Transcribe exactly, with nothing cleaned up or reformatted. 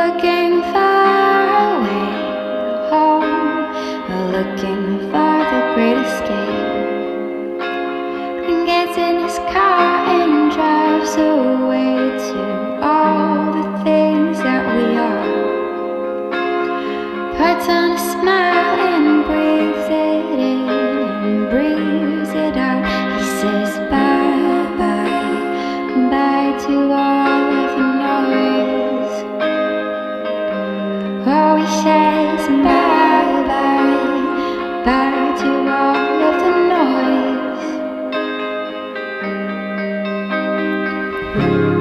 looking far away home, looking for the great escape, and gets in his car and drives away to all the things that we are. Puts on a smile and breathes it in and breathes it out. He says bye bye, bye to all of the noise. Oh, he says bye bye, bye to all of the noise.